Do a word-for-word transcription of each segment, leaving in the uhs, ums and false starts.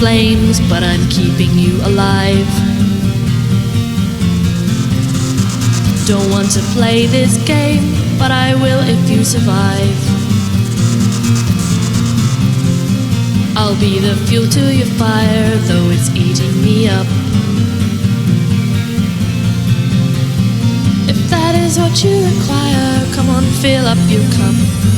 flames, but I'm keeping you alive. Don't want to play this game, but I will if you survive. I'll be the fuel to your fire, though it's eating me up. If that is what you require, come on, fill up your cup.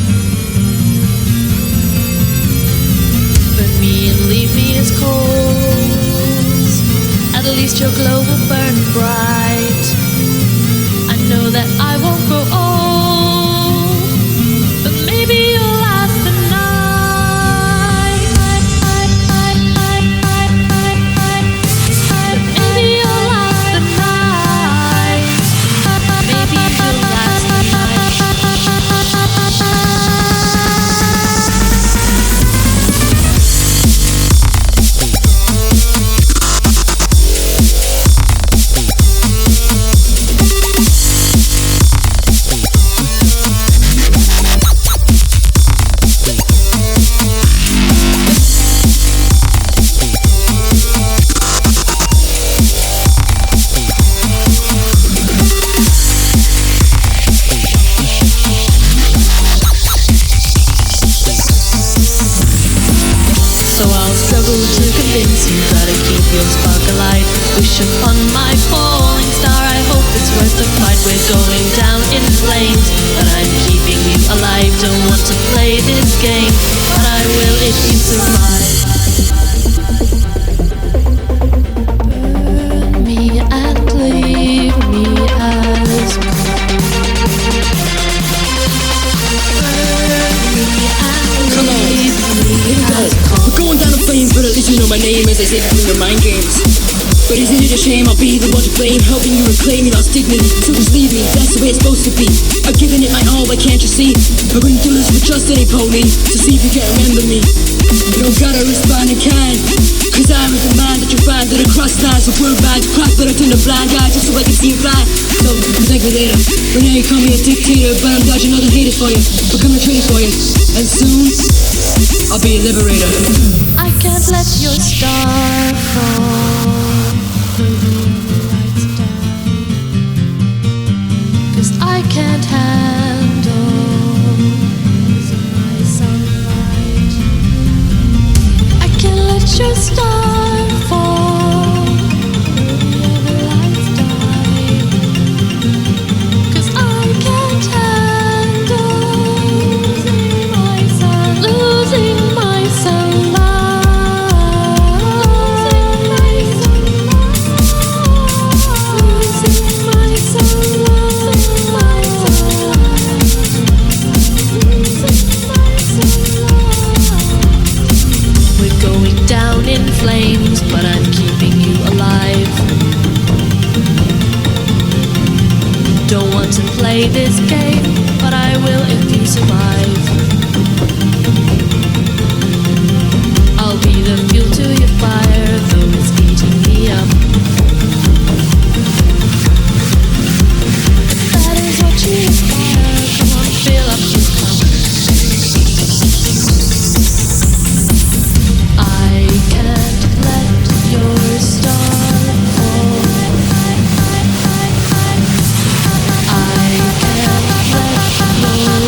Burn me and leave me as coals. At least your glow will burn bright. I know that I won't grow old, but maybe you'll last the night. But maybe you'll last the night. Maybe you'll last the night. So I'll struggle to convince you, gotta keep your spark alight. Wish upon my falling star, I hope it's worth the fight. We're going down in flames, but I'm keeping you alive. Don't want to play this game, but I will if you survive. Burn me and leave me as Burn me and leave me as We're going down in flames, but at least you know my name, as I say between your mind games. But isn't it a shame I'll be the one to blame, helping you reclaim your lost dignity? So just leave me, that's the way it's supposed to be. I've given it my all, why can't you see? I'm going to lose the trust that they pull me, to see if you can remember me. You don't gotta respond in kind, cause I'm the man that you find that across lines with word lines, crack that I turn a blind eye just so I can see you fly. So, thank me later. Right now you call me a dictator, but I'm dodging all the haters for you, becoming a traitor for you. And soon, I'll be a liberator. I can't let your star fall. Cause I can't handle losing my sunlight. I can't let your star fall. The other lights die. Cause I can't handle losing my sun, losing my sunlight. In flames, but I'm keeping you alive. Don't want to play this game, but I will if you survive. I'll be the fuel to your fire, though it's eating me up. If that is what you require, come on, fill up your cup. Your star fall. I can't let your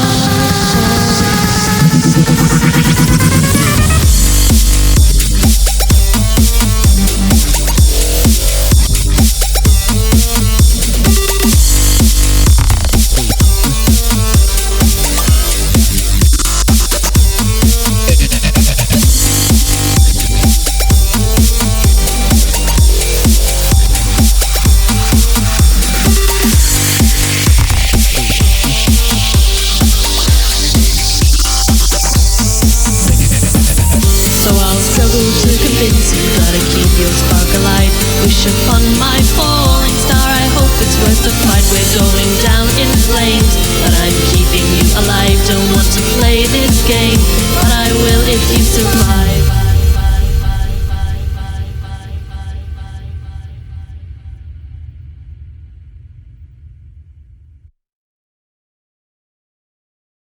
Wish upon my falling star, I hope it's worth the fight. We're going down in flames, but I'm keeping you alive. Don't want to play this game,